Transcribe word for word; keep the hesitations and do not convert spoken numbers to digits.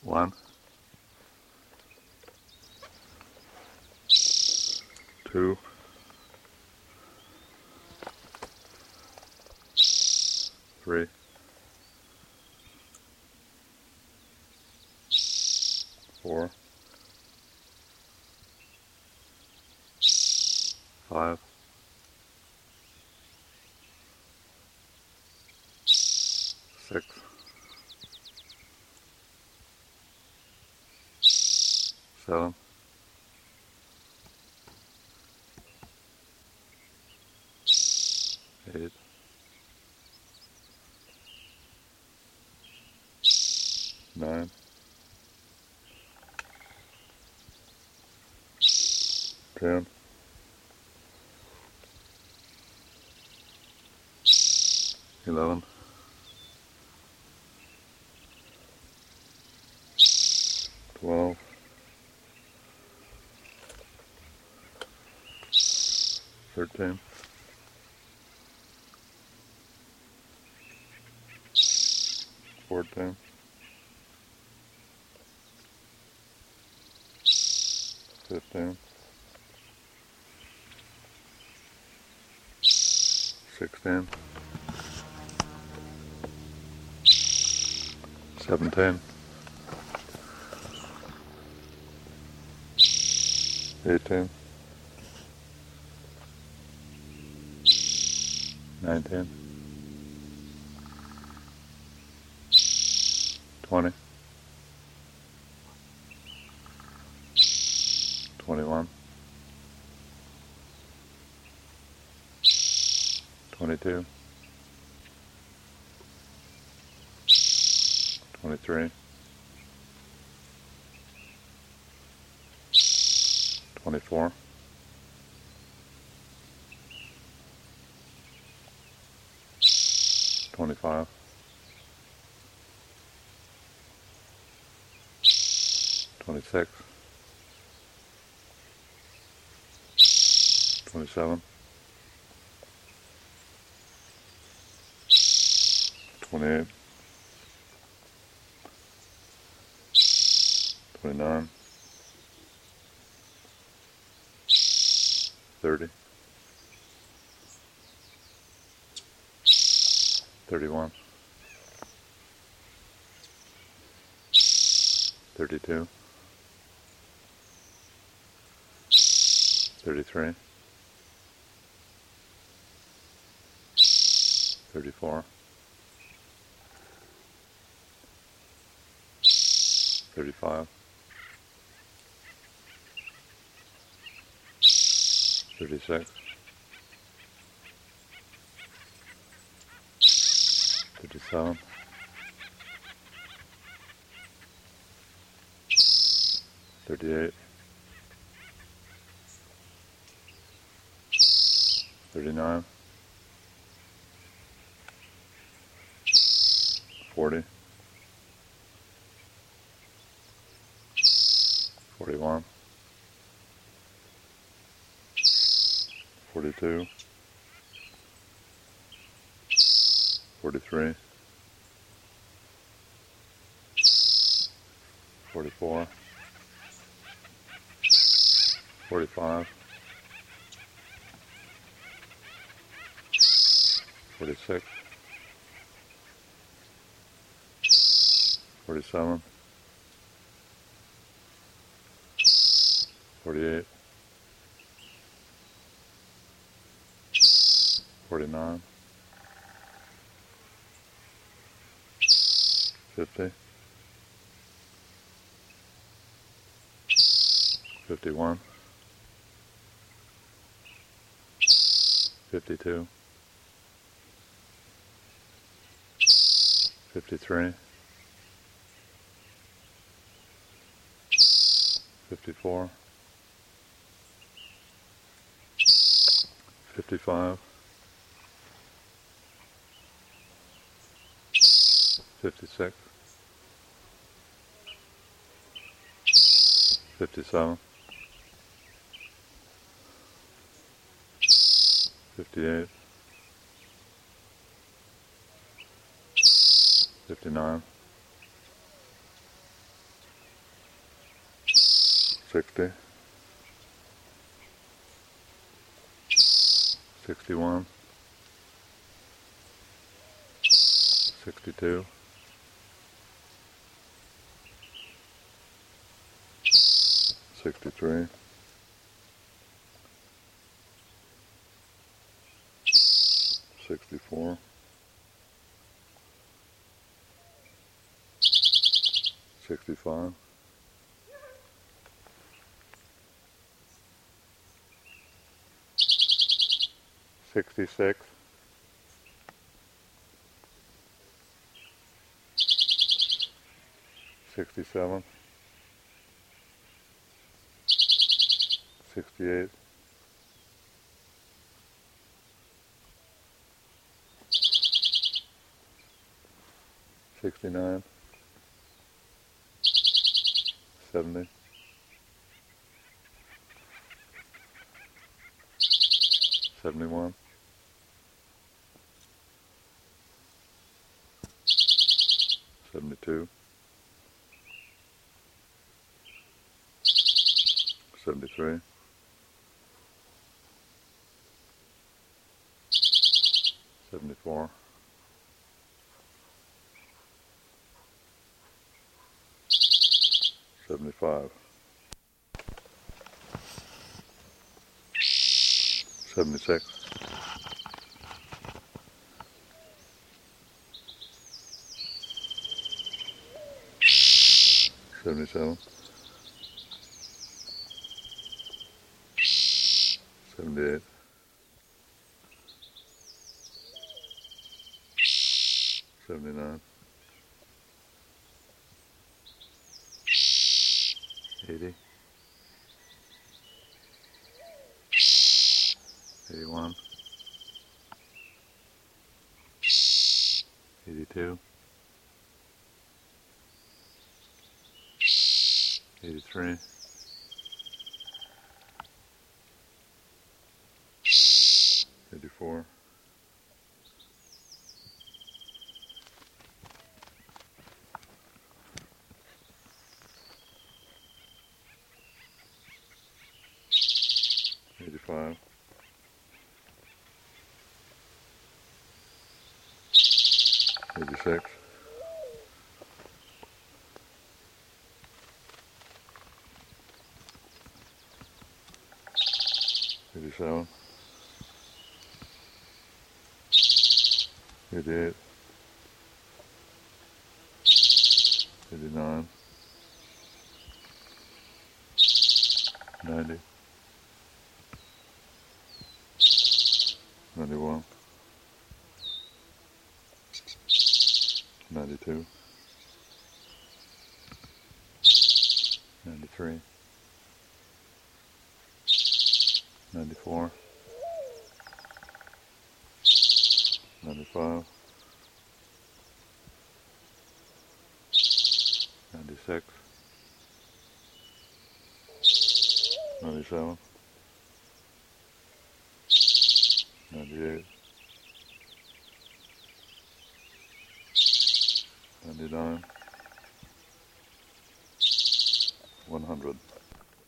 One, two, three, four, five, six, seven, eight, nine, ten, eleven, twelve, thirteen, fourteen, fifteen, sixteen, seventeen, eighteen, nineteen, twenty, twenty-one, twenty-two, twenty-three, twenty-four, twenty-five, twenty-six, twenty-seven, twenty-eight, twenty-nine, thirty, thirty-one, thirty-two, thirty-three, thirty-four, thirty-five, thirty-six, thirty-seven, thirty-eight, thirty-nine, forty, forty-one, forty-two, forty-three, forty-four, forty-five, forty-six, forty-seven, forty-eight, forty-nine, fifty, fifty-one, fifty-two, fifty-three, fifty-four, fifty-five, fifty-six, fifty-seven, fifty-eight, fifty-nine, sixty, sixty-one, sixty-two, sixty-three, sixty-four, sixty-five, sixty-six, sixty-seven, sixty-eight, sixty-nine, seventy, seventy-one, seventy-two, seventy-three, seventy-four, seventy-five, seventy-six, seventy-seven, seventy-eight, seventy-nine, eighty, eighty-one, eighty-two, eighty-three, eighty-four, eighty-five, eighty-six, eighty-seven, eighty-eight, eighty-nine, ninety, ninety-one, ninety-two, ninety-three, ninety-four, ninety-five, ninety-six, ninety-seven, ninety-eight, ninety-nine, one hundred.